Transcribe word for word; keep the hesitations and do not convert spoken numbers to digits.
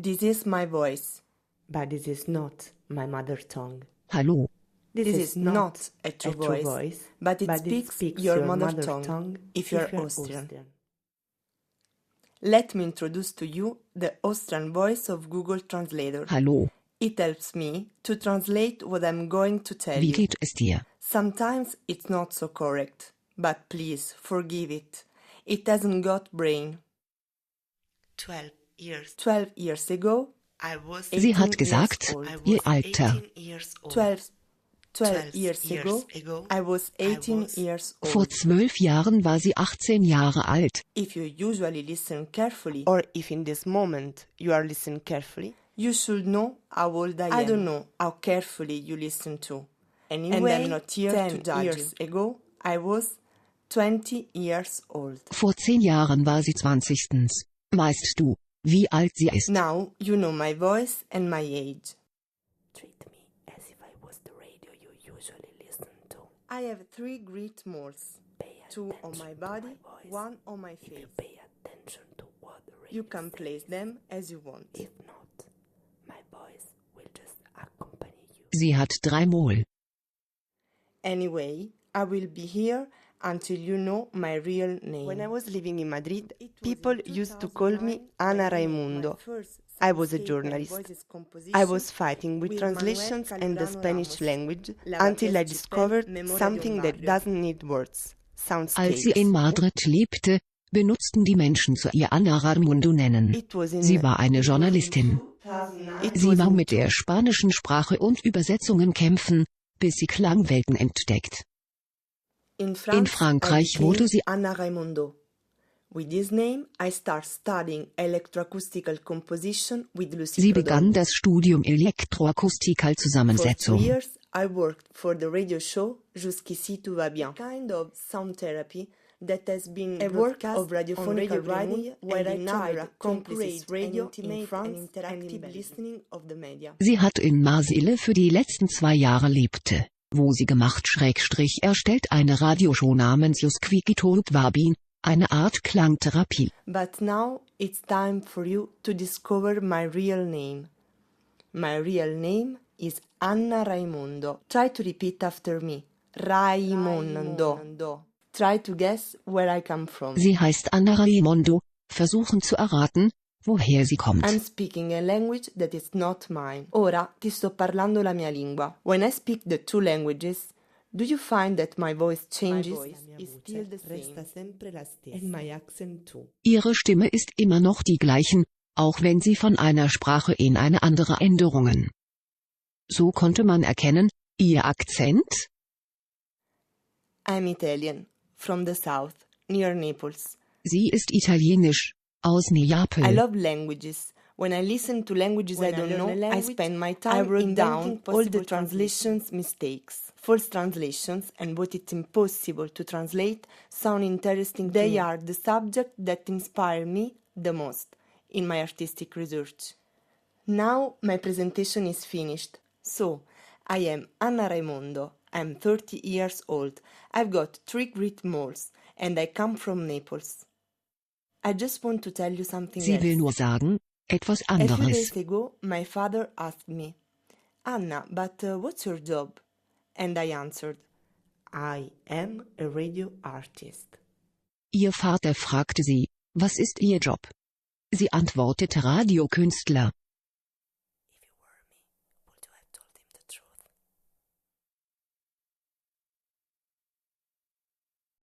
This is my voice, but this is not my mother tongue. Hallo. This, this is not a true, a true voice, voice, but it, but speaks, it speaks your, your mother, mother tongue, tongue if you're, if you're Austrian. Austrian. Let me introduce to you the Austrian voice of Google Translator. Hallo. It helps me to translate what I'm going to tell Wie you. geht es dir? Sometimes it's not so correct, but please forgive it. It hasn't got brain. Twelve years. Twelve years ago, I was Sie hat gesagt, ihr Alter. Twelve, twelve years ago, I was eighteen years old. Vor zwölf Jahren war sie achtzehn Jahre alt. If you usually listen carefully, or if in this moment you are listening carefully, you should know how old I am. I don't know how carefully you listen to. Anyway, and I'm not here ten to judge years you. Ago, I was twenty years old. Vor zehn Jahren war sie zwanzigstens. Weißt du, wie alt sie ist? Now you know my voice and my age. Treat me as if I was the radio you usually listen to. I have three great moles. Two on my body, one on my face. If you pay attention to what the radio you can place them as you want. If not, my voice will just accompany you. Sie hat drei Mol. Anyway, I will be here until you know my real name. When I was living in Madrid, people used to call me Ana Raimundo. I was a journalist. I was fighting with translations and the Spanish language until I discovered something that doesn't need words. Sounds Als sie in Madrid lebte, benutzten die Menschen zu ihr Ana Raimundo nennen. Sie war eine Journalistin. Sie war mit der spanischen Sprache und Übersetzungen kämpfen, bis sie Klangwelten entdeckt. In, Franz In Frankreich wurde sie Ana Raimundo. With this name, I start studying electroacoustical composition with Lucie Sie begann das Studium Elektroakustikal-Zusammensetzung. For three years, I worked for the radio show Jusqu'ici tout va bien, kind of sound therapy that has been a work of radiophonic writing where I tried to create radio in France and interactive listening of the media. Sie hat in Marseille für die letzten zwei Jahre lebte. Wo sie gemacht Schrägstrich erstellt eine Radioshow namens Jusqu'ici tout va bien, eine Art Klangtherapie. But now it's time for you to discover my real name. My real name is Anna Raimundo. Try to repeat after me. Raimondo. Raimondo. Try to guess where I come from. Sie heißt Anna Raimondo. Versuchen zu erraten, woher sie kommt. I'm speaking a language that is not mine. Ora ti sto parlando la mia lingua. When I speak the two languages, do you find that my voice changes? My voice is still the same. And my accent too. Ihre Stimme ist immer noch die gleichen, auch wenn sie von einer Sprache in eine andere Änderungen. So konnte man erkennen, ihr Akzent? I'm Italian, from the south, near Naples. Sie ist italienisch. Aus Neapel. I love languages. When I listen to languages when I don't I know, language, I spend my time writing down all the translations mistakes. False translations and what it's impossible to translate sound interesting. They are the subject that inspire me the most in my artistic research. Now my presentation is finished. So, I am Anna Raimundo. I'm thirty years old. I've got three great moles and I come from Naples. I just want to tell you something Sie else. will nur sagen, etwas anderes. A few days ago, my father asked me, Anna, but uh, what's your job? And I answered, I am a radio artist. Ihr Vater fragte sie, was ist Ihr Job? Sie antwortete Radiokünstler.